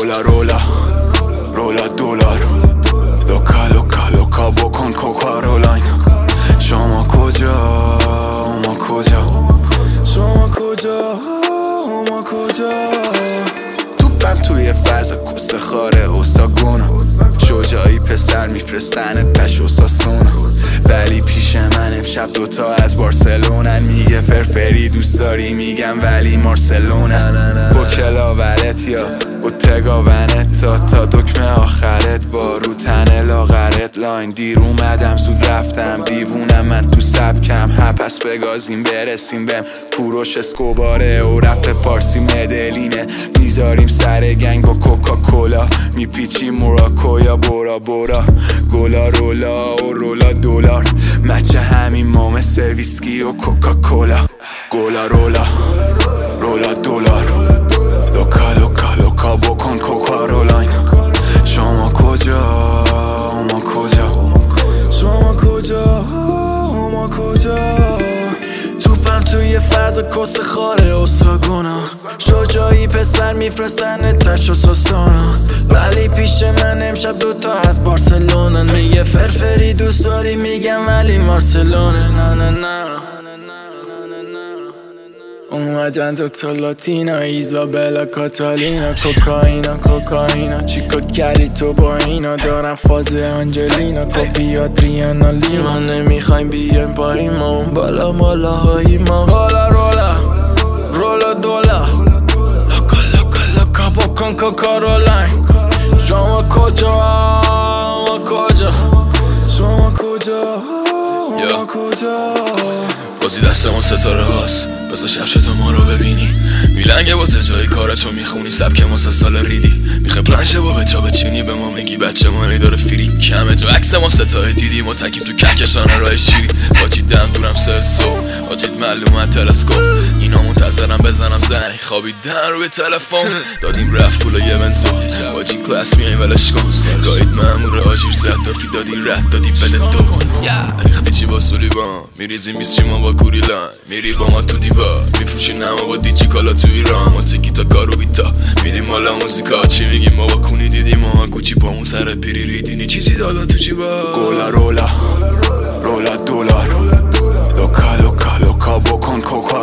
گولا رولا رولا دلار لوکا لوکا لوکا بکن کوکارولاین شما کجا ما کجا شما کجا ما کجا توپم توی فضا کس خاره اوساگونا شجاعی پسر میفرستن تش اوساسونا ولی پیش من امشب دوتا از بارسلونن میگه فرفری دوست داری میگم ولی مارسلونن بکلا ورت یا اوتگا ونتا تا دکمه آخرت با رو تن لاغرت لاین دیر اومدم زود رفتم دیوونم من تو سبکم پس بگازیم برسیم بهم کوروش اسکوباره و رپ فارسی مدلینه میذاریم سر گنگ با کوکاکولا میپیچی موراکو یا بورا بورا گولا رولا و رولا دلار مچه همین مام سرویسکی و کوکاکولا گولا رولا رولا دلار لوکا لوکا لوکا بکن کوکارولاین شما کجا ما کجا شما کجا ما کجا توپم توی فضا کس خاره اوساگونا شجاعی پسر میفرستن تش و ساسونا ولی پیش من امشب دوتا از بارسلونن میگه فرفری دوست داری میگم ولی مارسلونه نه نه نه اومدن دوتا لاتینا ایزابلا کاتالینا کوکائینا کوکائینا چیکار کردی تو با اینا دارم فاز آنجلینا کپی آدریانا لیما نمیخوایم بیایم پایین ما اون بالا مالاهای ما بالا رولا رولا دولا لوکا لوکا لوکا بکن کوکارولاین شما کجا ما کجا شما کجا ما کجا بازی دست ما ستاره هاست بزا شب ما رو ببینی میلنگه واسه جای کارچو میخونی سبک ما 3 سال ریدی میخوای پلنشه با بچا بچینی به ما میگی بچه مانی داره فری کمه تو عکس ما ستاره دیدی ما تکیم تو کهکشان راه شیری باچیدم دورم 3 صبح باچید معلومت تلسکوپ اینا منتظرم بزنم زنگ خوابیدن روی تلفن دادیم رفت پول یه بنزو باچی کلاس میایم ولش کن گاید مامور آجیر زدافی دادی رد دادی بده دو ریختی چی با سولیوان میریزی میسچی ما با کوریلان میری با ما تو دیوار میفروشی نما با دیجی کالا تو ایران ما تکی تا کارو بیتا میدیم مالا موزیکا چی میگیم ما با کونی دیدیم ما گوچی با اون سر پیری ریدینی چیزی دادا تو چی با گولا رولا رولا دلار لوکا لوکا لوکا بکن کوکا